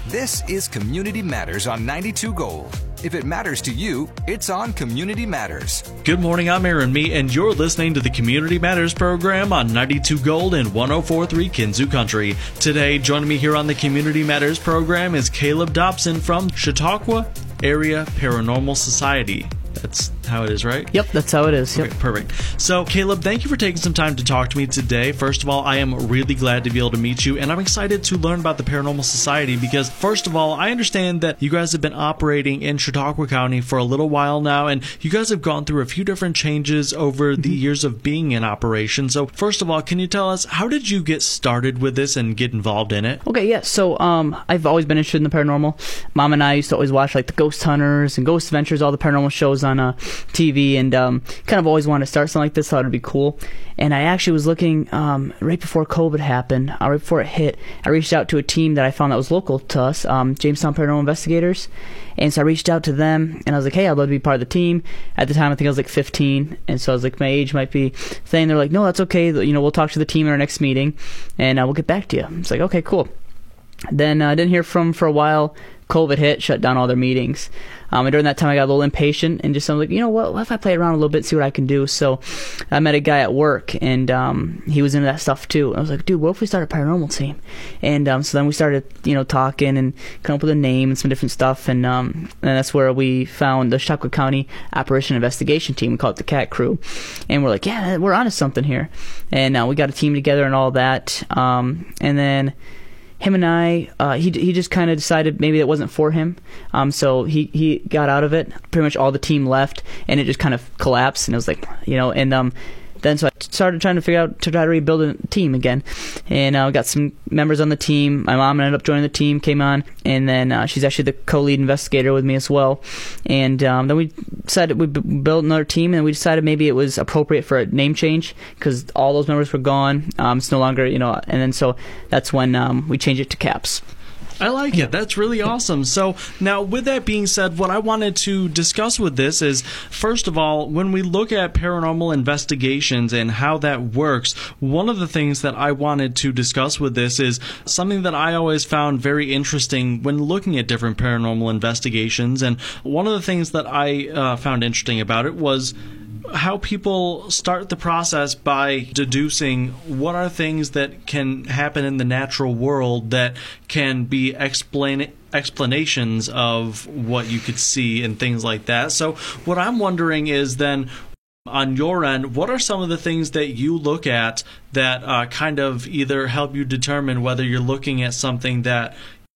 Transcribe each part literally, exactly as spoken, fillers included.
This is Community Matters on ninety-two Gold. If it matters to you, it's on Community Matters. Good morning, I'm Aaron Mee, and you're listening to the Community Matters program on ninety-two Gold and one oh four point three Kinzua Country. Today, joining me here on the Community Matters program is Caleb Dobson from Chautauqua Area Paranormal Society. That's how it is, right? Yep, that's how it is. Yep. Okay, perfect. So, Caleb, thank you for taking some time to talk to me today. First of all, I am really glad to be able to meet you, and I'm excited to learn about the Paranormal Society because, first of all, I understand that you guys have been operating in Chautauqua County for a little while now, and you guys have gone through a few different changes over mm-hmm. the years of being in operation. So, first of all, can you tell us, how did you get started with this and get involved in it? Okay, yeah. So, um, I've always been interested in the paranormal. Mom and I used to always watch, like, the Ghost Hunters and Ghost Adventures, all the paranormal shows on uh, T V, and um, kind of always wanted to start something like this. Thought it'd be cool. And I actually was looking um, right before COVID happened, uh, right before it hit. I reached out to a team that I found that was local to us, um, Jamestown Paranormal Investigators. And so I reached out to them, and I was like, "Hey, I'd love to be part of the team." At the time, I think I was like fifteen, and so I was like, "My age might be thing." They're like, "No, that's okay. You know, we'll talk to the team in our next meeting, and uh, we'll get back to you." It's like, "Okay, cool." Then I uh, didn't hear from them for a while. COVID hit, shut down all their meetings. Um, and during that time, I got a little impatient and just, I'm like, you know what, what if I play around a little bit, see what I can do? So I met a guy at work, and um, he was into that stuff too. And I was like, dude, what if we start a paranormal team? And um, so then we started, you know, talking and come up with a name and some different stuff. And, um, and that's where we found the Chautauqua County Operation Investigation Team. We call it the CAT Crew. And we're like, yeah, we're onto something here. And uh, we got a team together and all that. Um, and then him and I, uh, he he just kind of decided maybe it wasn't for him. Um, so he, he got out of it. Pretty much all the team left, and it just kind of collapsed. And it was like, you know, and um, then so I started trying to figure out to try to rebuild a team again. And I uh, got some members on the team. My mom ended up joining the team, came on, and then uh, she's actually the co-lead investigator with me as well. And um, then we decided we b- built another team, and we decided maybe it was appropriate for a name change because all those members were gone. Um, it's no longer, you know, and then so that's when um, we changed it to CAPS. I like it. That's really awesome. So now, with that being said, what I wanted to discuss with this is, first of all, when we look at paranormal investigations and how that works, one of the things that I wanted to discuss with this is something that I always found very interesting when looking at different paranormal investigations. And one of the things that I uh, found interesting about it was how people start the process by deducing what are things that can happen in the natural world that can be explain explanations of what you could see and things like that. So what I'm wondering is then, on your end, what are some of the things that you look at that uh, kind of either help you determine whether you're looking at something that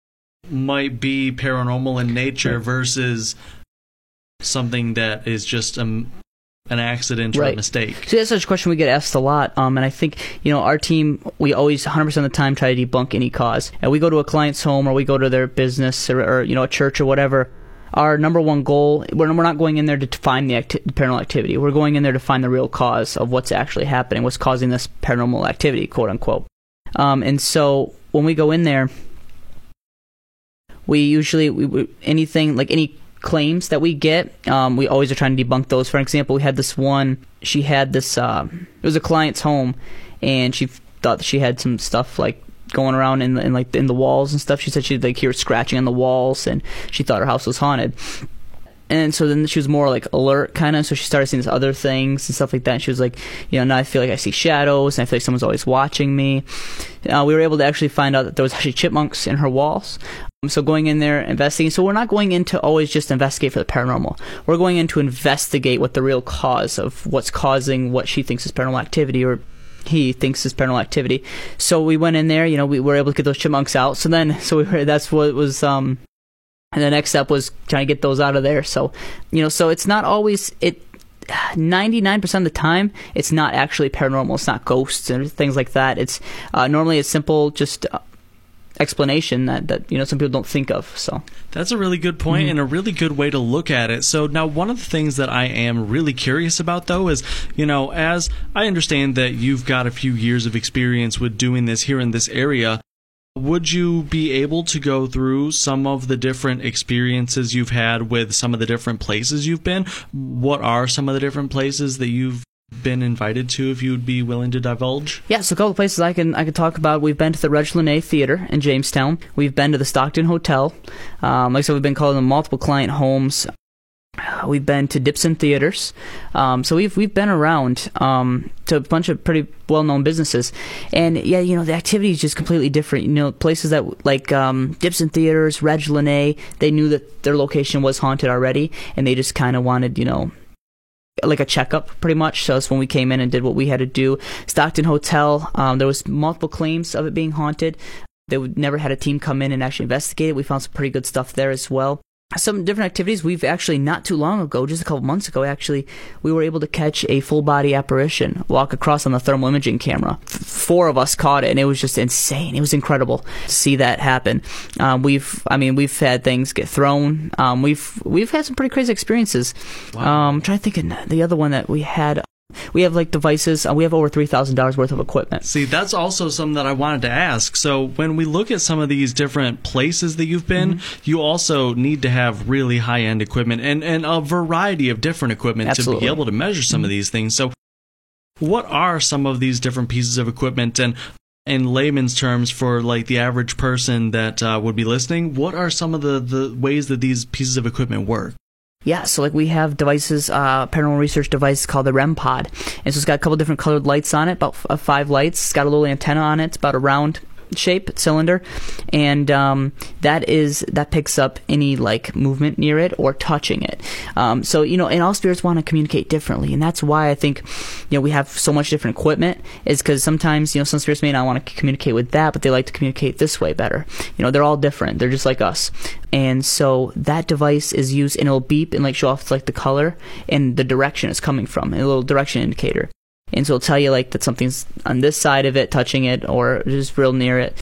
might be paranormal in nature versus something that is just um an accident or right. a mistake? So that's such a question we get asked a lot, um, and I think, you know, our team, we always one hundred percent of the time try to debunk any cause. And we go to a client's home or we go to their business or, or you know, a church or whatever. Our number one goal, we're, we're not going in there to find the acti- paranormal activity. We're going in there to find the real cause of what's actually happening, what's causing this paranormal activity, quote unquote. Um, and so when we go in there, we usually, we, we, anything, like any claims that we get, um, we always are trying to debunk those. For example, we had this one, she had this, uh, it was a client's home, and she thought that she had some stuff like going around in, the, in like in the walls and stuff. She said she'd like hear scratching on the walls, and she thought her house was haunted. And so then she was more like alert kind of, so she started seeing these other things and stuff like that. And she was like, you know, now I feel like I see shadows, and I feel like someone's always watching me. Uh, we were able to actually find out that there was actually chipmunks in her walls. Um, so going in there, investigating. So we're not going in to always just investigate for the paranormal. We're going in to investigate what the real cause of what's causing what she thinks is paranormal activity, or he thinks is paranormal activity. So we went in there, you know, we were able to get those chipmunks out. So then, so we were, that's what was, um, and the next step was trying to get those out of there. So, you know, so it's not always, it, ninety-nine percent of the time, it's not actually paranormal. It's not ghosts and things like that. It's uh, normally a simple just uh, explanation that, that, you know, some people don't think of. So that's a really good point, mm-hmm. and a really good way to look at it. So now, one of the things that I am really curious about, though, is, you know, as I understand that you've got a few years of experience with doing this here in this area, would you be able to go through some of the different experiences you've had with some of the different places you've been? What are some of the different places that you've been invited to, if you would be willing to divulge? Yeah, so a couple of places I can I can talk about. We've been to the Reg Lene Theater in Jamestown. We've been to the Stockton Hotel. Um, like I said, we've been calling them multiple client homes. We've been to Dipson Theaters. Um, so we've we've been around um, to a bunch of pretty well-known businesses. And, yeah, you know, the activity is just completely different. You know, places that, like um, Dipson Theaters, Reg Lene, they knew that their location was haunted already, and they just kind of wanted, you know, like a checkup, pretty much. So that's when we came in and did what we had to do. Stockton Hotel, um, there was multiple claims of it being haunted. They would, never had a team come in and actually investigate it. We found some pretty good stuff there as well. Some different activities. We've actually, not too long ago, just a couple months ago, actually, we were able to catch a full-body apparition walk across on the thermal imaging camera. F- four of us caught it, and it was just insane. It was incredible to see that happen. Um, we've, I mean, we've had things get thrown. Um, we've we've had some pretty crazy experiences. Wow. Um, I'm trying to think of the other one that we had. We have like devices. Uh, we have over three thousand dollars worth of equipment. See, that's also something that I wanted to ask. So when we look at some of these different places that you've been, mm-hmm. you also need to have really high-end equipment and, and a variety of different equipment Absolutely. to be able to measure some mm-hmm. of these things. So what are some of these different pieces of equipment? And in layman's terms, for like the average person that uh, would be listening, what are some of the, the ways that these pieces of equipment work? Yeah, so like we have devices, uh, paranormal research device called the REM pod. And so it's got a couple different colored lights on it, about f- uh, five lights. It's got a little antenna on it. It's about a round shape cylinder, and um, that is that picks up any like movement near it or touching it. Um, so you know, and all spirits want to communicate differently, and that's why I think you know we have so much different equipment. Is because sometimes you know some spirits may not want to communicate with that, but they like to communicate this way better. You know, they're all different. They're just like us, and so that device is used, and it'll beep and like show off like the color and the direction it's coming from, a little direction indicator. And so it'll tell you like that something's on this side of it, touching it, or just real near it.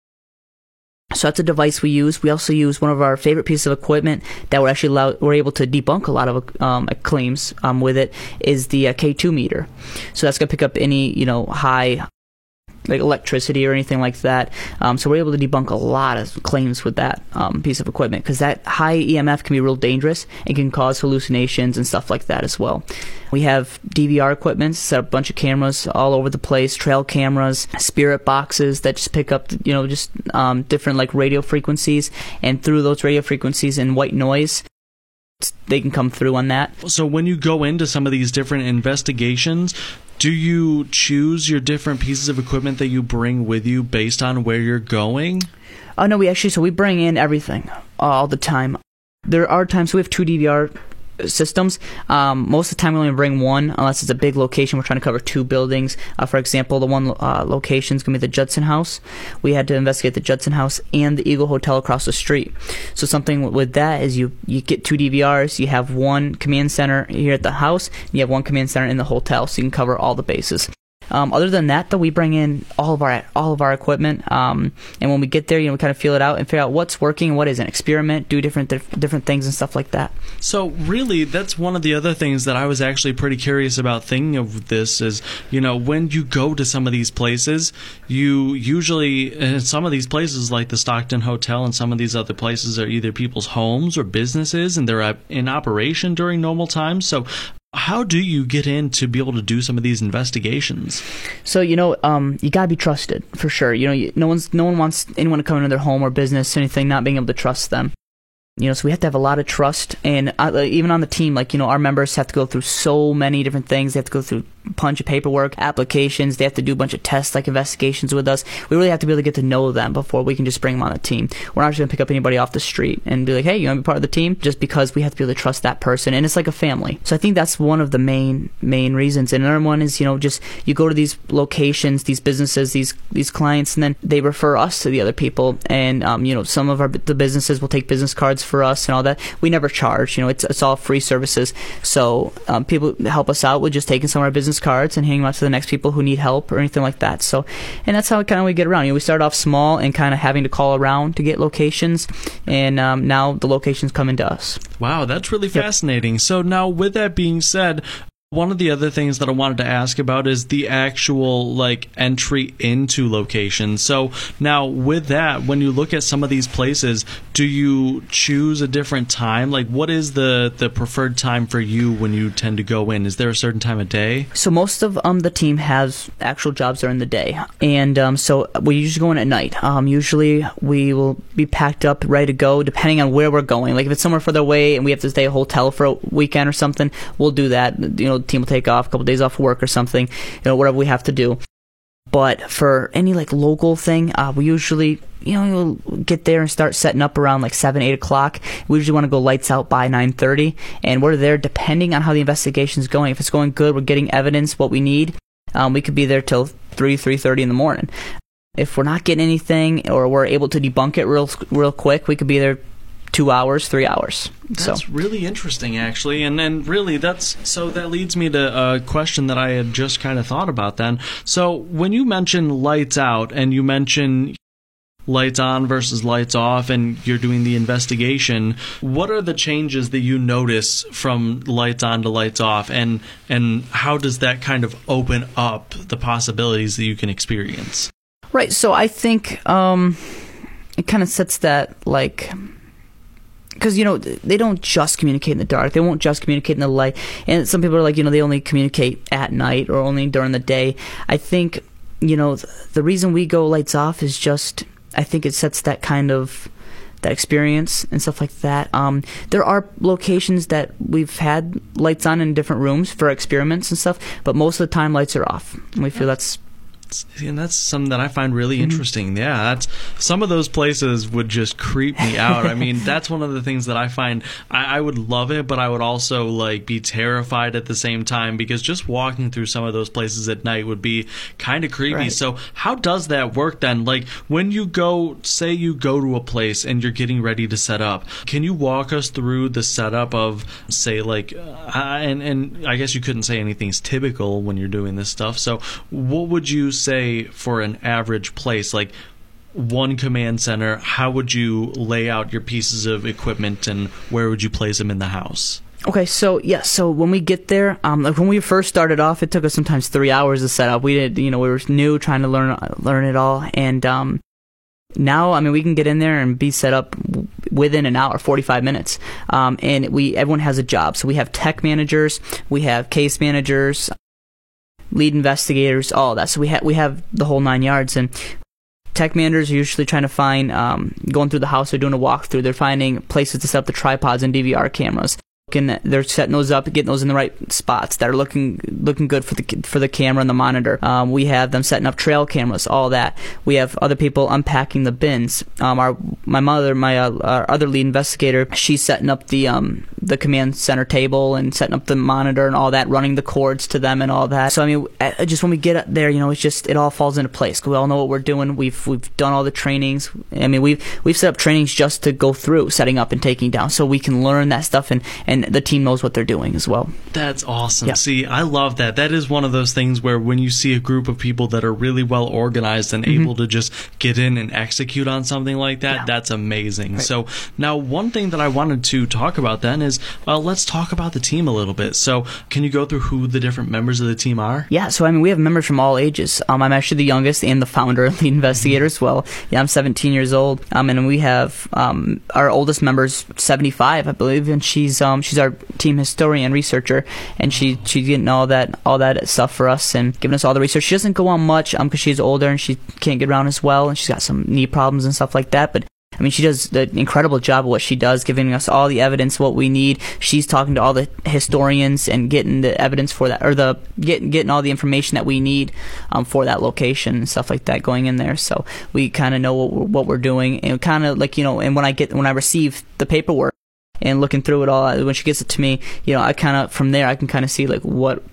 So that's a device we use. We also use one of our favorite pieces of equipment that we're actually allow, we're able to debunk a lot of um, claims um, with it is the uh, K two meter. So that's going to pick up any you know high like electricity or anything like that. Um, so we're able to debunk a lot of claims with that um, piece of equipment because that high E M F can be real dangerous and can cause hallucinations and stuff like that as well. We have D V R equipment, set up a bunch of cameras all over the place, trail cameras, spirit boxes that just pick up, you know, just um, different like radio frequencies, and through those radio frequencies and white noise, they can come through on that. So when you go into some of these different investigations, do you choose your different pieces of equipment that you bring with you based on where you're going? Oh, no, we actually, so we bring in everything all the time. There are times, so we have two D V R systems. Um, most of the time we only bring one unless it's a big location. We're trying to cover two buildings. Uh, for example, the one uh, location is going to be the Judson House. We had to investigate the Judson House and the Eagle Hotel across the street. So something with that is you, you get two D V Rs. You have one command center here at the house. And you have one command center in the hotel, so you can cover all the bases. Um, other than that, though, we bring in all of our all of our equipment, um, and when we get there, you know, we kind of feel it out and figure out what's working and what isn't. Experiment, do different dif- different things and stuff like that. So, really, that's one of the other things that I was actually pretty curious about thinking of this is, you know, when you go to some of these places, you usually, in some of these places like the Stockton Hotel and some of these other places are either people's homes or businesses, and they're in operation during normal times. So, how do you get in to be able to do some of these investigations? So, you know, um, you gotta be trusted for sure. You know, you, no one's no one wants anyone to come into their home or business, anything, not being able to trust them. You know, so we have to have a lot of trust, and uh, even on the team, like, you know, our members have to go through so many different things. They have to go through a bunch of paperwork, applications. They have to do a bunch of tests, like investigations with us. We really have to be able to get to know them before we can just bring them on the team. We're not just going to pick up anybody off the street and be like, hey, you want to be part of the team? Just because we have to be able to trust that person, and it's like a family. So I think that's one of the main main reasons. And another one is, you know, just you go to these locations, these businesses, these these clients, and then they refer us to the other people. And, um, you know, some of our the businesses will take business cards for us and all that. We never charge, you know, it's it's all free services. So um, people help us out with just taking some of our business cards and handing them out to the next people who need help or anything like that. So, and that's how kind of we get around. You know, we start off small and kind of having to call around to get locations, and um, now the locations come into us. Wow, that's really fascinating. Yep. So now, with that being said, One of the other things that I wanted to ask about is the actual like entry into locations. So now with that, when you look at some of these places, do you choose a different time? Like what is the, the preferred time for you when you tend to go in? Is there a certain time of day? So most of um, the team has actual jobs during the day. And um, so we usually go in at night. Um, usually we will be packed up, ready to go, depending on where we're going. Like if it's somewhere further away and we have to stay at a hotel for a weekend or something, we'll do that. You know, the team will take off a couple days off work or something, you know, whatever we have to do. But for any like local thing, uh, we usually, you know, we'll get there and start setting up around like seven, eight o'clock. We usually want to go lights out by nine thirty, and we're there depending on how the investigation is going. If it's going good, we're getting evidence, what we need. Um, we could be there till three, three thirty in the morning. If we're not getting anything, or we're able to debunk it real, real quick, we could be there two hours, three hours. That's so. really interesting, actually. And then really, that's so that leads me to a question that I had just kind of thought about then. So when you mention lights out and you mention lights on versus lights off and you're doing the investigation, what are the changes that you notice from lights on to lights off, and and how does that kind of open up the possibilities that you can experience? Right. So I think um, it kind of sets that like... Because, you know, they don't just communicate in the dark. They won't just communicate in the light. And some people are like, you know, they only communicate at night or only during the day. I think, you know, the reason we go lights off is just, I think it sets that kind of, that experience and stuff like that. Um, there are locations that we've had lights on in different rooms for experiments and stuff, but most of the time lights are off. And we feel that's... And that's something that I find really mm-hmm. interesting. Yeah, that's some of those places would just creep me out. I mean, that's one of the things that I find I, I would love it, but I would also like be terrified at the same time, because just walking through some of those places at night would be kind of creepy. Right. So how does that work then? Like when you go, say you go to a place and you're getting ready to set up, can you walk us through the setup of, say, like, uh, and and I guess you couldn't say anything's typical when you're doing this stuff. So what would you say for an average place, like one command center, how would you lay out your pieces of equipment and where would you place them in the house? Okay, so yeah, so when we get there, um, like when we first started off, it took us sometimes three hours to set up. We did, you know, we were new, trying to learn learn it all, and um, now, I mean, we can get in there and be set up within an hour, forty-five minutes, um, and we everyone has a job. So we have tech managers, we have case managers, lead investigators, all that. So we have we have the whole nine yards. And tech managers are usually trying to find, um, going through the house, they're doing a walkthrough, they're finding places to set up the tripods and D V R cameras. And they're setting those up, getting those in the right spots that are looking looking good for the for the camera and the monitor. Um, we have them setting up trail cameras, all that. We have other people unpacking the bins. Um, our my mother, my uh, our other lead investigator, she's setting up the um the command center table and setting up the monitor and all that, running the cords to them and all that. So I mean, just when we get up there, you know, it's just it all falls into place. We all know what we're doing. We've we've done all the trainings. I mean, we've we've set up trainings just to go through setting up and taking down, so we can learn that stuff, and and the team knows what they're doing as well. That's awesome. Yeah. See, I love that. That is one of those things where when you see a group of people that are really well organized and mm-hmm. able to just get in and execute on something like that, yeah. that's amazing. Right. So now one thing that I wanted to talk about then is, uh, let's talk about the team a little bit. So can you go through who the different members of the team are? Yeah, so I mean, we have members from all ages. Um, I'm actually the youngest and the founder and lead investigator as well. Yeah, I'm seventeen years old. Um, and we have um, our oldest member's seventy-five, I believe, and she's um, she's our team historian researcher, and she she's getting all that all that stuff for us and giving us all the research. She doesn't go on much um because she's older and she can't get around as well, and she's got some knee problems and stuff like that, but I mean, she does an incredible job of what she does, giving us all the evidence, what we need. She's talking to all the historians and getting the evidence for that, or the getting getting all the information that we need um, for that location and stuff like that going in there. So we kind of know what we're, what we're doing, and kind of like, you know, and when I get when I receive the paperwork and looking through it all, when she gets it to me, you know, I kind of from there I can kind of see like what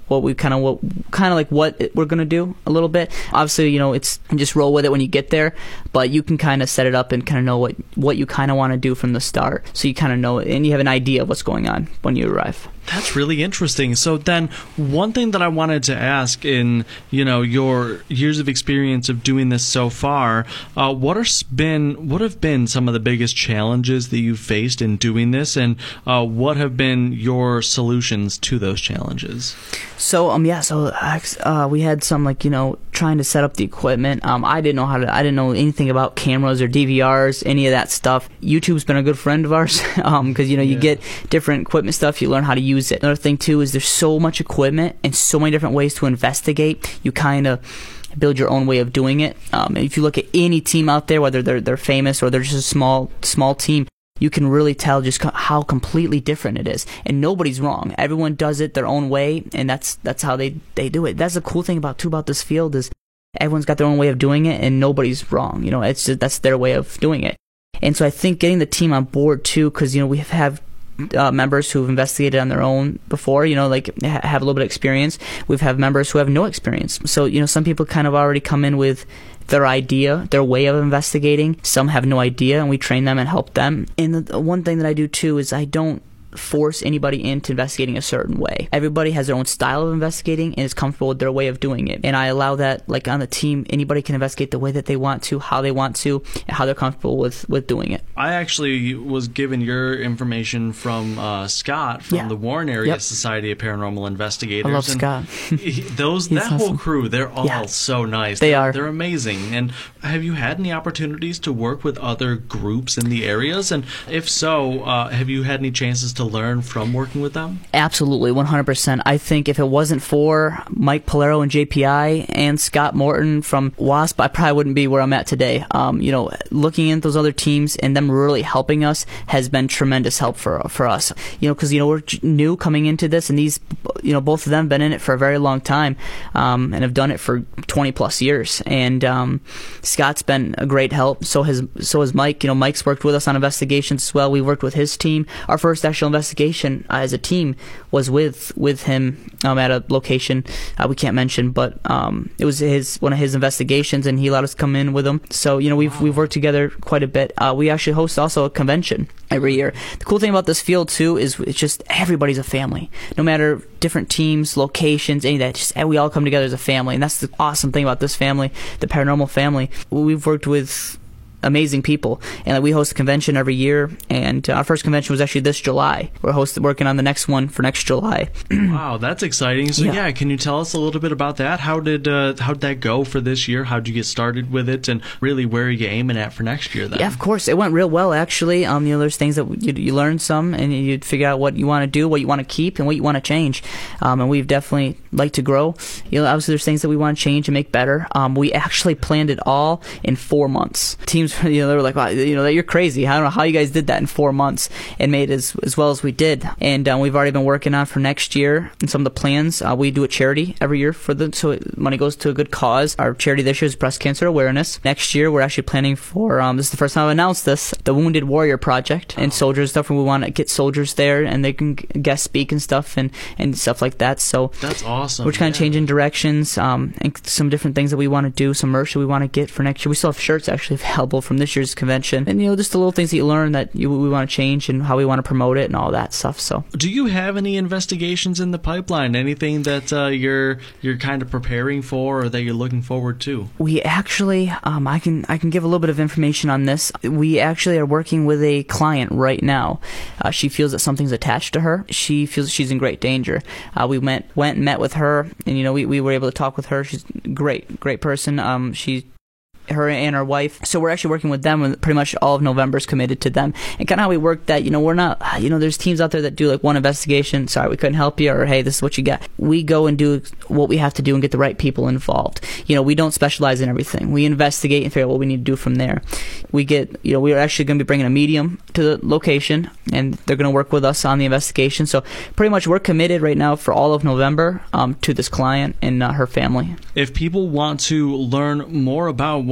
what we kind of what kind of like what we're gonna do a little bit. Obviously, you know, it's just roll with it when you get there, but you can kind of set it up and kind of know what what you kind of want to do from the start, so you kind of know and you have an idea of what's going on when you arrive. That's really interesting. So then, one thing that I wanted to ask, in you know your years of experience of doing this so far, uh, what are been what have been some of the biggest challenges that you've faced in doing this, and uh, what have been your solutions to those challenges? So um yeah, so uh, we had some like you know trying to set up the equipment. Um, I didn't know how to. I didn't know anything about cameras or D V Rs, any of that stuff. YouTube's been a good friend of ours um, because you know you Yeah. get different equipment stuff. You learn how to use it. Another thing too is there's so much equipment and so many different ways to investigate. You kind of build your own way of doing it. Um, and if you look at any team out there, whether they're they're famous or they're just a small small team, you can really tell just co- how completely different it is. And nobody's wrong. Everyone does it their own way, and that's that's how they, they do it. That's the cool thing about too about this field is everyone's got their own way of doing it, and nobody's wrong. You know, it's just, that's their way of doing it. And so I think getting the team on board too, because you know we have Uh, members who've investigated on their own before, you know, like ha- have a little bit of experience. We've have members who have no experience. So, you know, some people kind of already come in with their idea, their way of investigating. Some have no idea, and we train them and help them. And the, the one thing that I do too is I don't force anybody into investigating a certain way. Everybody has their own style of investigating and is comfortable with their way of doing it. And I allow that, like on the team, anybody can investigate the way that they want to, how they want to, and how they're comfortable with, with doing it. I actually was given your information from uh, Scott from Yeah. the Warren Area Yep. Society of Paranormal Investigators. I love And Scott. he- those He's that whole awesome. crew, they're all Yeah. so nice. They they're, are. They're amazing. And have you had any opportunities to work with other groups in the areas? And if so, uh, have you had any chances to learn from working with them? Absolutely, one hundred percent. I think if it wasn't for Mike Polero and J P I and Scott Morton from WASP, I probably wouldn't be where I'm at today. Um, you know, looking at those other teams and them really helping us has been tremendous help for for us. You know, because you know we're new coming into this, and these, you know, both of them been in it for a very long time, um, and have done it for twenty plus years. And um, Scott's been a great help. So has so has Mike. You know, Mike's worked with us on investigations as well. We worked with his team. Our first actual investigation uh, as a team was with with him um, at a location uh, we can't mention, but um, it was his one of his investigations, and he allowed us to come in with him. So you know we've wow. we've worked together quite a bit. Uh, we actually host also a convention every year. The cool thing about this field too is it's just everybody's a family. No matter different teams, locations, any of that, just we all come together as a family, and that's the awesome thing about this family, the paranormal family. We've worked with amazing people, and like, we host a convention every year, and uh, our first convention was actually this July. We're hosting, working on the next one for next July. Wow, that's exciting. So yeah. Yeah. yeah, can you tell us a little bit about that? How did uh, how did that go for this year? How did you get started with it, and really where are you aiming at for next year then? Yeah, of course, it went real well actually. Um, you know, there's things that you, you learn some, and you figure out what you want to do, what you want to keep, and what you want to change. Um, and we've definitely like to grow. You know, obviously there's things that we want to change and make better. Um, we actually planned it all in four months. Teams, you know, they were like, wow, you know, you're crazy. I don't know how you guys did that in four months and made it as, as well as we did. And um, we've already been working on for next year and some of the plans. Uh, we do a charity every year for the, so it, money goes to a good cause. Our charity this year is breast cancer awareness. Next year, we're actually planning for, um, this is the first time I've announced this, the Wounded Warrior Project and soldiers stuff. And we want to get soldiers there and they can guest speak and stuff and, and stuff like that. So that's awesome. We're kind yeah. of changing directions um, and some different things that we want to do, some merch that we want to get for next year. We still have shirts actually available from this year's convention. And, you know, just the little things that you learn that you, we want to change and how we want to promote it and all that stuff. So, do you have any investigations in the pipeline? Anything that uh, you're you're kind of preparing for or that you're looking forward to? We actually, um, I can I can give a little bit of information on this. We actually are working with a client right now. Uh, she feels that something's attached to her. She feels she's in great danger. Uh, we went went and met with her, and you know we, we were able to talk with her. She's a great great person. Um, she. her and her wife. So we're actually working with them, and pretty much all of November's committed to them. And kind of how we work that, you know, we're not, you know, there's teams out there that do like one investigation, sorry, we couldn't help you, or hey, this is what you got. We go and do what we have to do and get the right people involved. You know, we don't specialize in everything. We investigate and figure out what we need to do from there. We get, you know, we're actually going to be bringing a medium to the location, and they're going to work with us on the investigation. So pretty much we're committed right now for all of November um, to this client and uh, her family. If people want to learn more about what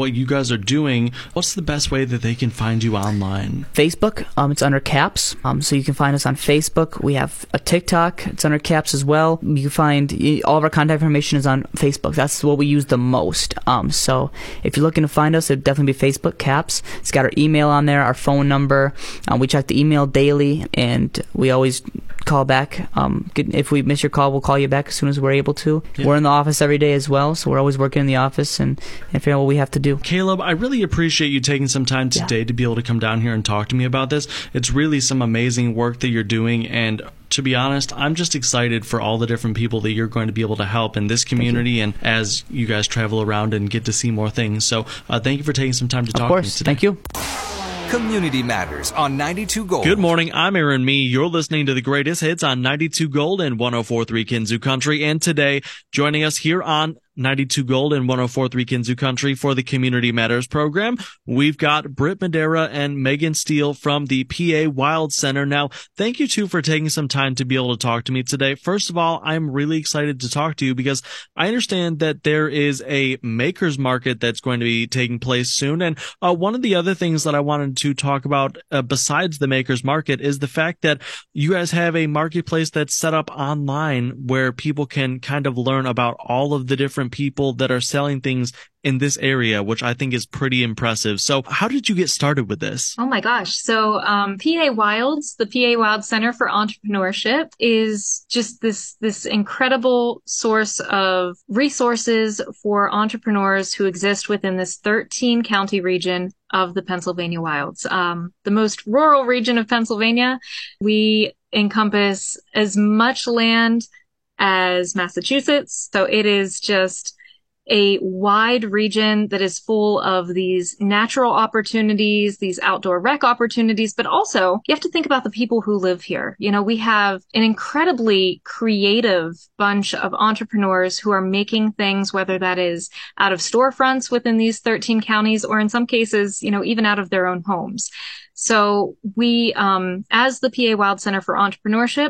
what you guys are doing, what's the best way that they can find you online? Facebook, um, it's under Caps. Um, so you can find us on Facebook. We have a TikTok. It's under Caps as well. You can find all of our contact information is on Facebook. That's what we use the most. Um, so if you're looking to find us, it'd definitely be Facebook Caps. It's got our email on there, our phone number. Um, we check the email daily, and we always call back. Um, if we miss your call, we'll call you back as soon as we're able to. Yeah. We're in the office every day as well, so we're always working in the office and, and figuring out what we have to do. Caleb, I really appreciate you taking some time today yeah. to be able to come down here and talk to me about this. It's really some amazing work that you're doing, and to be honest, I'm just excited for all the different people that you're going to be able to help in this community and as you guys travel around and get to see more things. So uh, thank you for taking some time to talk to me today. Thank you. Community Matters on ninety-two Gold. Good morning. I'm Aaron Mee. You're listening to the greatest hits on ninety-two Gold and one oh four point three Kinzu Country. And today, joining us here on ninety-two Gold and one oh four point three Kinzu Country for the Community Matters program, we've got Britt Madera and Megan Steele from the P A Wild Center. Now, thank you two for taking some time to be able to talk to me today. First of all, I'm really excited to talk to you because I understand that there is a makers market that's going to be taking place soon. And uh, one of the other things that I wanted to talk about uh, besides the makers market is the fact that you guys have a marketplace that's set up online where people can kind of learn about all of the different people that are selling things in this area, which I think is pretty impressive. So how did you get started with this? Oh my gosh. So um, P A Wilds, the P A Wild Center for Entrepreneurship, is just this, this incredible source of resources for entrepreneurs who exist within this thirteen county region of the Pennsylvania Wilds. Um, the most rural region of Pennsylvania. We encompass as much land as Massachusetts. So it is just a wide region that is full of these natural opportunities, these outdoor rec opportunities, but also you have to think about the people who live here. You know, we have an incredibly creative bunch of entrepreneurs who are making things, whether that is out of storefronts within these thirteen counties, or in some cases, you know, even out of their own homes. So we, um, as the P A Wild Center for Entrepreneurship,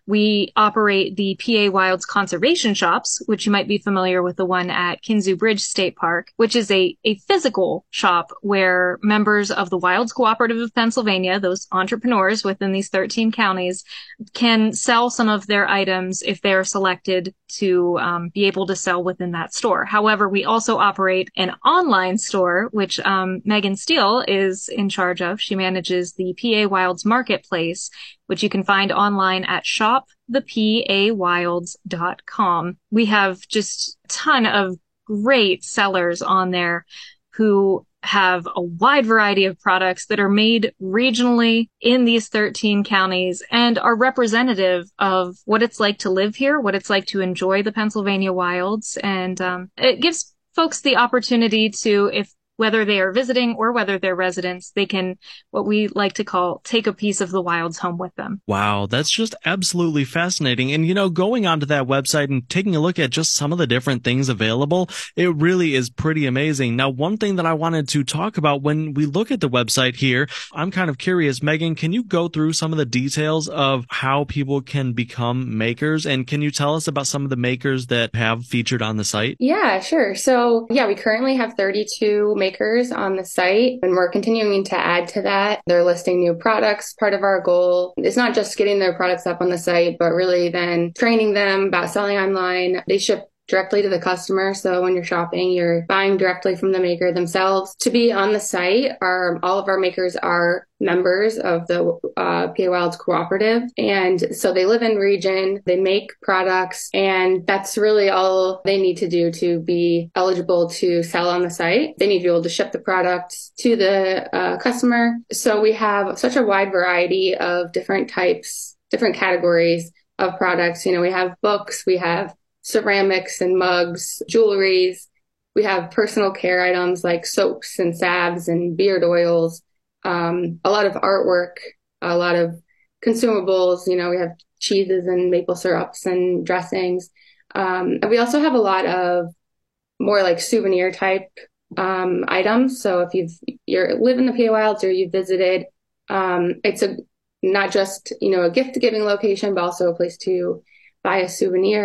we operate the P A Wilds Conservation Shops, which you might be familiar with the one at Kinzu Bridge State Park, which is a, a physical shop where members of the Wilds Cooperative of Pennsylvania, those entrepreneurs within these thirteen counties, can sell some of their items if they are selected to um, be able to sell within that store. However, we also operate an online store, which um, Megan Steele is in charge of. She manages the P A Wilds Marketplace, which you can find online at shop the p a wilds dot com. We have just a ton of great sellers on there who have a wide variety of products that are made regionally in these thirteen counties and are representative of what it's like to live here, what it's like to enjoy the Pennsylvania wilds. And um, it gives folks the opportunity to, if whether they are visiting or whether they're residents, they can, what we like to call, take a piece of the wilds home with them. Wow, that's just absolutely fascinating. And, you know, going onto that website and taking a look at just some of the different things available, it really is pretty amazing. Now, one thing that I wanted to talk about when we look at the website here, I'm kind of curious, Megan, can you go through some of the details of how people can become makers? And can you tell us about some of the makers that have featured on the site? Yeah, sure. So, yeah, we currently have thirty-two makers on the site, and we're continuing to add to that. They're listing new products. Part of our goal is not just getting their products up on the site, but really then training them about selling online. They ship directly to the customer. So when you're shopping, you're buying directly from the maker themselves. To be on the site, our, all of our makers are members of the uh, P A Wilds Cooperative. And so they live in region, they make products, and that's really all they need to do to be eligible to sell on the site. They need to be able to ship the products to the uh, customer. So we have such a wide variety of different types, different categories of products. You know, we have books, we have ceramics and mugs, jewelries. We have personal care items like soaps and salves and beard oils, um, a lot of artwork, a lot of consumables. You know, we have cheeses and maple syrups and dressings. Um, and we also have a lot of more like souvenir type um, items. So if you've, you're live in the P A Wilds or you've visited, um, it's a not just, you know, a gift giving location, but also a place to buy a souvenir.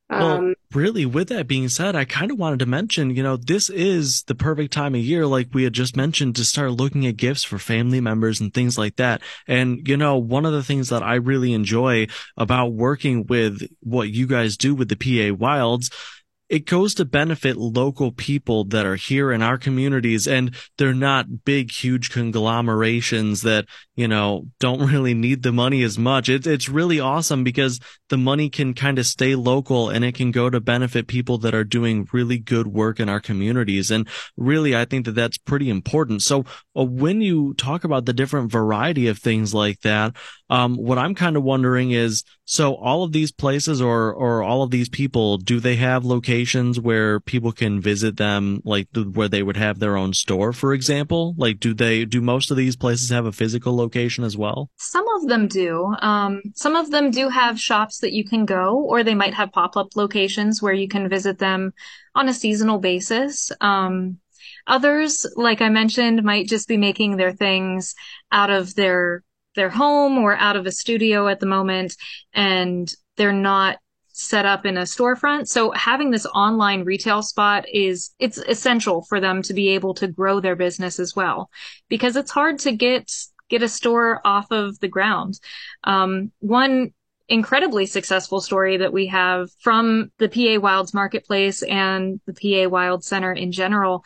Well, Um, really, with that being said, I kind of wanted to mention, you know, this is the perfect time of year, like we had just mentioned, to start looking at gifts for family members and things like that. And, you know, one of the things that I really enjoy about working with what you guys do with the P A Wilds, it goes to benefit local people that are here in our communities, and they're not big, huge conglomerations that, you know, don't really need the money as much. It's, it's really awesome because the money can kind of stay local and it can go to benefit people that are doing really good work in our communities. And really, I think that that's pretty important. So uh, when you talk about the different variety of things like that, um, what I'm kind of wondering is, so all of these places or, or all of these people, do they have locations where people can visit them, like th- where they would have their own store, for example? Like, do they, do most of these places have a physical location as well? Some of them do. Um, some of them do have shops that you can go, or they might have pop-up locations where you can visit them on a seasonal basis. Um, others, like I mentioned, might just be making their things out of their their home or out of a studio at the moment, and they're not set up in a storefront. So having this online retail spot is, it's essential for them to be able to grow their business as well, because it's hard to get get a store off of the ground. Um, one incredibly successful story that we have from the P A Wilds Marketplace and the P A Wilds Center in general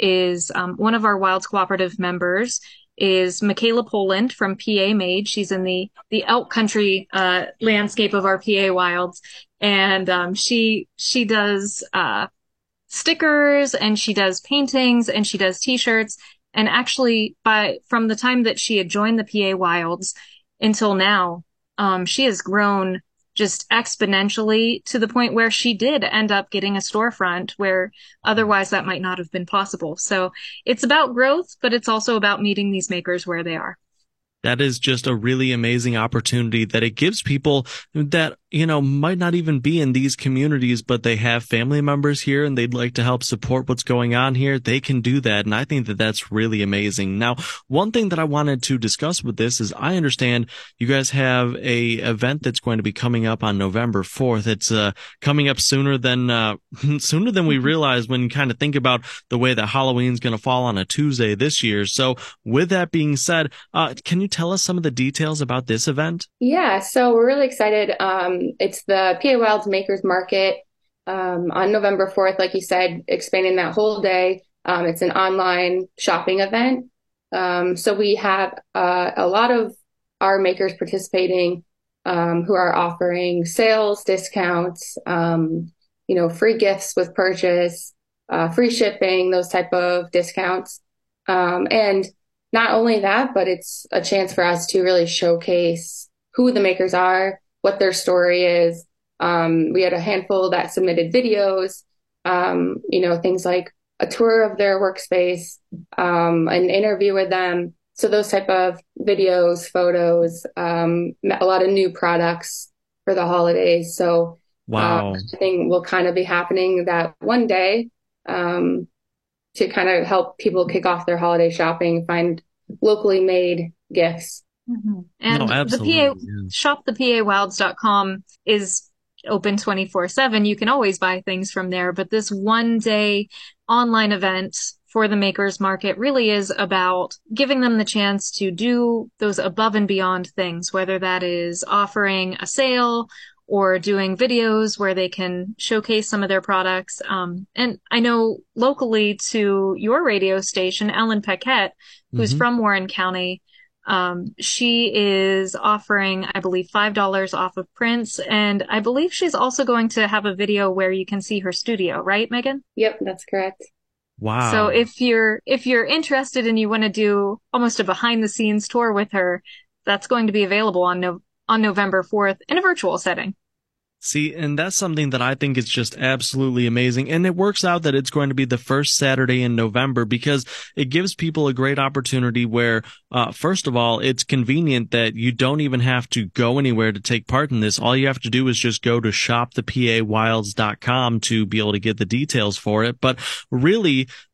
is um, one of our Wilds Cooperative members is Michaela Poland from P A Made. She's in the, the elk country, uh, landscape of our P A Wilds. And, um, she, she does, uh, stickers and she does paintings and she does t-shirts. And actually by, from the time that she had joined the P A Wilds until now, um, she has grown just exponentially to the point where she did end up getting a storefront where otherwise that might not have been possible. So it's about growth, but it's also about meeting these makers where they are. That is just a really amazing opportunity that it gives people that, you know, might not even be in these communities, but they have family members here and they'd like to help support what's going on here. They can do that. And I think that that's really amazing. Now, one thing that I wanted to discuss with this is I understand you guys have a event that's going to be coming up on November fourth. It's uh, coming up sooner than, uh, sooner than we realize when you kind of think about the way that Halloween's going to fall on a Tuesday this year. So with that being said, uh, can you tell us some of the details about this event? Yeah, so we're really excited. Um, it's the P A Wilds Makers Market um, on November fourth, like you said, expanding that whole day. Um, it's an online shopping event. Um, so we have uh, a lot of our makers participating um, who are offering sales, discounts, um, you know, free gifts with purchase, uh, free shipping, those type of discounts. Um, and not only that, but it's a chance for us to really showcase who the makers are, what their story is. Um, we had a handful that submitted videos, um, you know, things like a tour of their workspace, um, an interview with them. So those type of videos, photos, um, a lot of new products for the holidays. So wow, uh, I think will kind of be happening that one day, um, to kind of help people kick off their holiday shopping, find locally made gifts. Mm-hmm. And no, the P A yeah. shop the P A wilds dot com is open twenty-four seven. You can always buy things from there, but this one day online event for the makers market really is about giving them the chance to do those above and beyond things, whether that is offering a sale or doing videos where they can showcase some of their products. Um, and I know locally to your radio station, Ellen Paquette, who's mm-hmm. from Warren County, um, she is offering, I believe, five dollars off of prints. And I believe she's also going to have a video where you can see her studio, right, Megan? Yep, that's correct. Wow. So if you're, if you're interested and you want to do almost a behind the scenes tour with her, that's going to be available on no, on November fourth in a virtual setting. See, and that's something that I think is just absolutely amazing. And it works out that it's going to be the first Saturday in November because it gives people a great opportunity where, uh, first of all, it's convenient that you don't even have to go anywhere to take part in this. All you have to do is just go to shop the P A wilds dot com to be able to get the details for it. But really,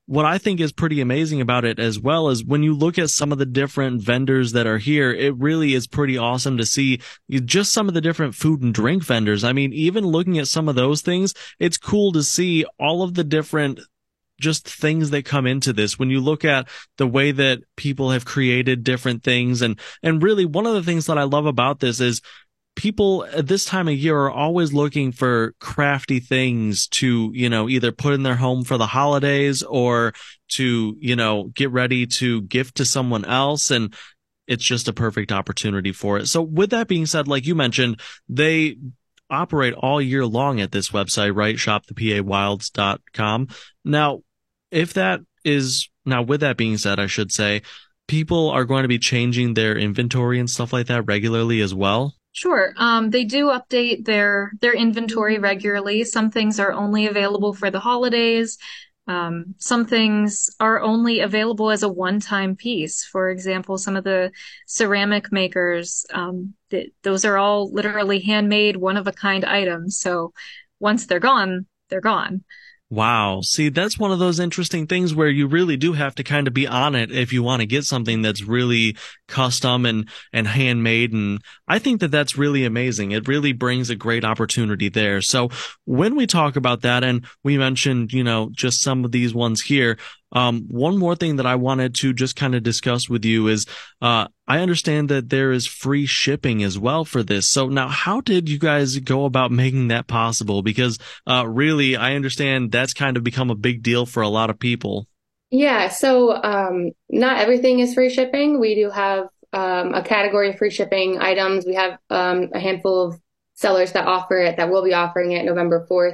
what I think is pretty amazing about it as well is when you look at some of the different vendors that are here, it really is pretty awesome to see just some of the different food and drink vendors. I mean, even looking at some of those things, it's cool to see all of the different just things that come into this. When you look at the way that people have created different things, and, and really one of the things that I love about this is people at this time of year are always looking for crafty things to, you know, either put in their home for the holidays or to, you know, get ready to gift to someone else. And it's just a perfect opportunity for it. So with that being said, like you mentioned, they operate all year long at this website, right? shop the p a wilds dot com. Now, if that is, now with that being said, I should say, people are going to be changing their inventory and stuff like that regularly as well. Sure. Um, they do update their their inventory regularly. Some things are only available for the holidays. Um, some things are only available as a one-time piece. For example, some of the ceramic makers, um, th- those are all literally handmade, one-of-a-kind items. So once they're gone, they're gone. Wow. See, that's one of those interesting things where you really do have to kind of be on it if you want to get something that's really custom and, and handmade. And I think that that's really amazing. It really brings a great opportunity there. So when we talk about that, and we mentioned, you know, just some of these ones here, um, one more thing that I wanted to just kind of discuss with you is, uh, I understand that there is free shipping as well for this. So now how did you guys go about making that possible? Because, uh, really, I understand that's kind of become a big deal for a lot of people. Yeah. So, um, not everything is free shipping. We do have, um, a category of free shipping items. We have, um, a handful of sellers that offer it, that will be offering it November fourth.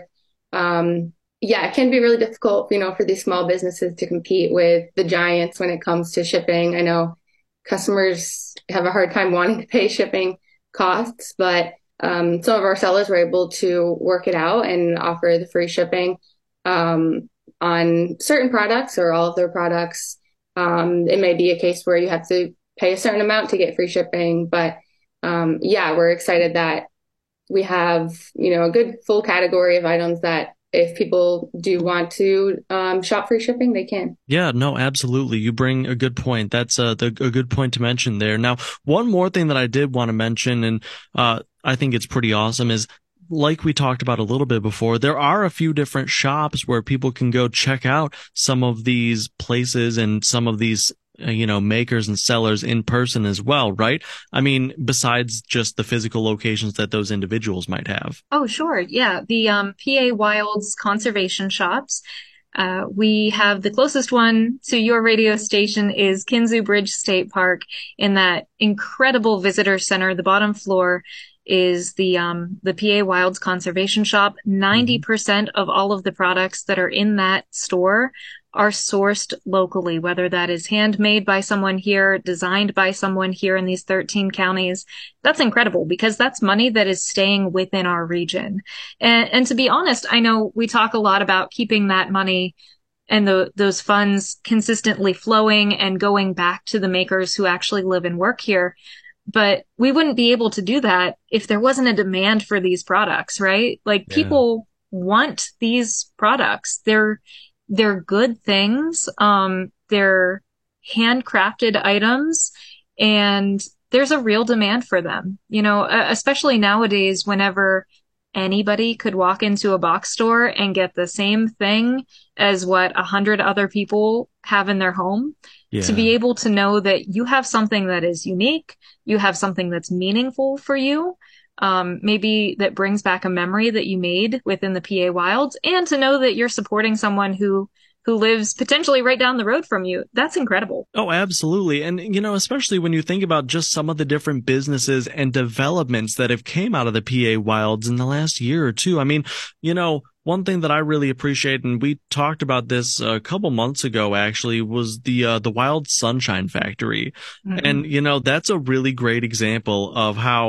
Um, Yeah, it can be really difficult, you know, for these small businesses to compete with the giants when it comes to shipping. I know customers have a hard time wanting to pay shipping costs, but um, some of our sellers were able to work it out and offer the free shipping um, on certain products or all of their products. Um, it may be a case where you have to pay a certain amount to get free shipping, but um, yeah, we're excited that we have, you know, a good full category of items that if people do want to um, shop free shipping, they can. Yeah, no, absolutely. You bring a good point. That's a, the, a good point to mention there. Now, one more thing that I did want to mention, and uh, I think it's pretty awesome, is like we talked about a little bit before, there are a few different shops where people can go check out some of these places and some of these you know, makers and sellers in person as well, right? I mean, besides just the physical locations that those individuals might have. Oh, sure. Yeah. The um, P A Wilds conservation shops. Uh, we have the closest one to your radio station is Kinzua Bridge State Park in that incredible visitor center. The bottom floor is the um, the P A Wilds conservation shop. ninety percent mm-hmm. of all of the products that are in that store are sourced locally, whether that is handmade by someone here, designed by someone here in these thirteen counties. That's incredible because that's money that is staying within our region. And, and to be honest, I know we talk a lot about keeping that money and the, those funds consistently flowing and going back to the makers who actually live and work here. But we wouldn't be able to do that if there wasn't a demand for these products, right? Like yeah. people want these products. They're They're good things. Um, they're handcrafted items and there's a real demand for them, you know, especially nowadays, whenever anybody could walk into a box store and get the same thing as what a hundred other people have in their home. Yeah. To be able to know that you have something that is unique, you have something that's meaningful for you. Um, maybe that brings back a memory that you made within the P A Wilds, and to know that you're supporting someone who, who lives potentially right down the road from you. That's incredible. Oh, absolutely. And, you know, especially when you think about just some of the different businesses and developments that have came out of the P A Wilds in the last year or two. I mean, you know, one thing that I really appreciate, and we talked about this a couple months ago, actually, was the uh, the Wild Sunshine Factory. Mm-hmm. And, you know, that's a really great example of how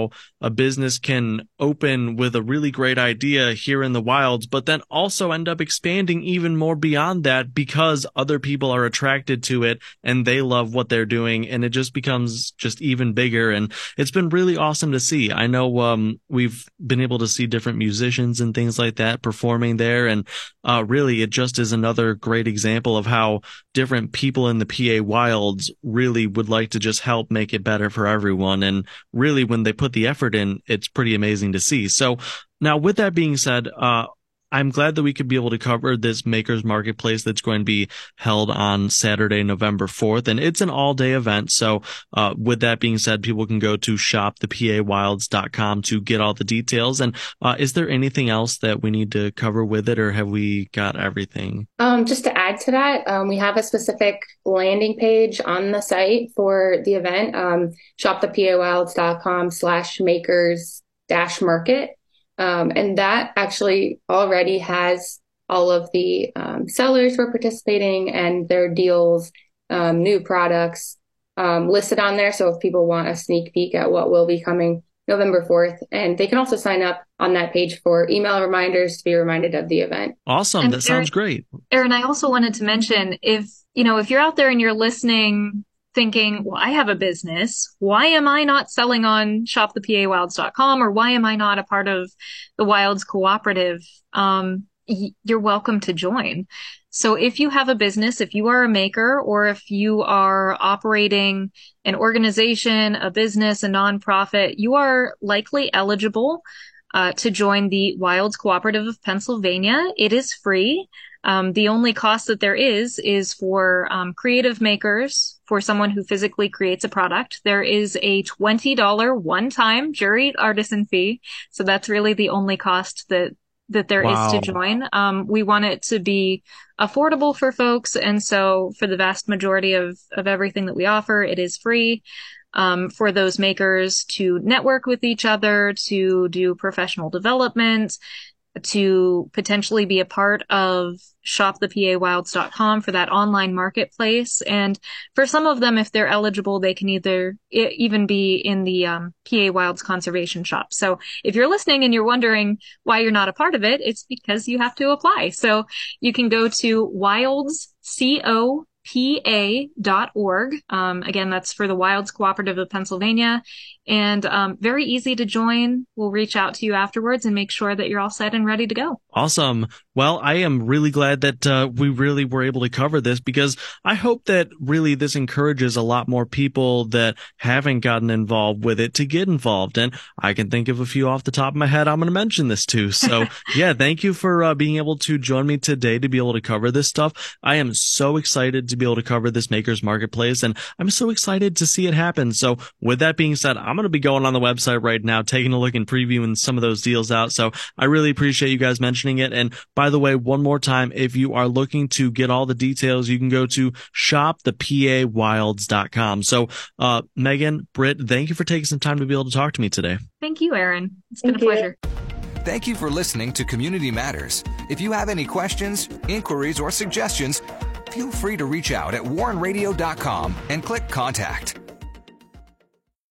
a business can open with a really great idea here in the wilds, but then also end up expanding even more beyond that because other people are attracted to it and they love what they're doing, and it just becomes just even bigger. And it's been really awesome to see. I know um, we've been able to see different musicians and things like that performing there, and uh, really it just is another great example of how different people in the P A Wilds really would like to just help make it better for everyone. And really, when they put the effort in, it's pretty amazing to see. So now, with that being said, uh, I'm glad that we could be able to cover this Makers Marketplace that's going to be held on Saturday, November fourth, and it's an all-day event. So uh, with that being said, people can go to shop the p a wilds dot com to get all the details. And uh, is there anything else that we need to cover with it, or have we got everything? Um, just to add to that, um, we have a specific landing page on the site for the event, um, shop the p a wilds dot com slash makers dash market. Um, and that actually already has all of the um, sellers who are participating and their deals, um, new products um, listed on there. So if people want a sneak peek at what will be coming November fourth, and they can also sign up on that page for email reminders to be reminded of the event. Awesome. And that sounds great. Erin, I also wanted to mention, if, you know, if you're out there and you're listening thinking, well, I have a business. Why am I not selling on shop the p a wilds dot com, or why am I not a part of the Wilds Cooperative? Um, y- you're welcome to join. So if you have a business, if you are a maker, or if you are operating an organization, a business, a nonprofit, you are likely eligible uh, to join the Wilds Cooperative of Pennsylvania. It is free. Um, the only cost that there is is for um, creative makers, for someone who physically creates a product. There is a twenty dollars one-time juried artisan fee. So that's really the only cost that that there Wow. is to join. Um, we want it to be affordable for folks. And so for the vast majority of, of everything that we offer, it is free. Um, for those makers to network with each other, to do professional development, to potentially be a part of shop the p a wilds dot com for that online marketplace. And for some of them, if they're eligible, they can either I- even be in the um, P A Wilds Conservation Shop. So if you're listening and you're wondering why you're not a part of it, it's because you have to apply. So you can go to wilds co p a dot org. Um, again, that's for the Wilds Cooperative of Pennsylvania, and um, very easy to join. We'll reach out to you afterwards and make sure that you're all set and ready to go. Awesome. Well, I am really glad that uh, we really were able to cover this, because I hope that really this encourages a lot more people that haven't gotten involved with it to get involved. And I can think of a few off the top of my head I'm going to mention this to. So yeah, thank you for uh, being able to join me today to be able to cover this stuff. I am so excited to be able to cover this Makers Marketplace, and I'm so excited to see it happen. So with that being said, I'm going to be going on the website right now, taking a look and previewing some of those deals out. So I really appreciate you guys mentioning it. And by the way, one more time, if you are looking to get all the details, you can go to shop the p a wilds dot com. So uh, Megan, Britt, thank you for taking some time to be able to talk to me today. Thank you, Erin. It's been Thank a you. pleasure. Thank you for listening to Community Matters. If you have any questions, inquiries, or suggestions, feel free to reach out at warren radio dot com and click Contact.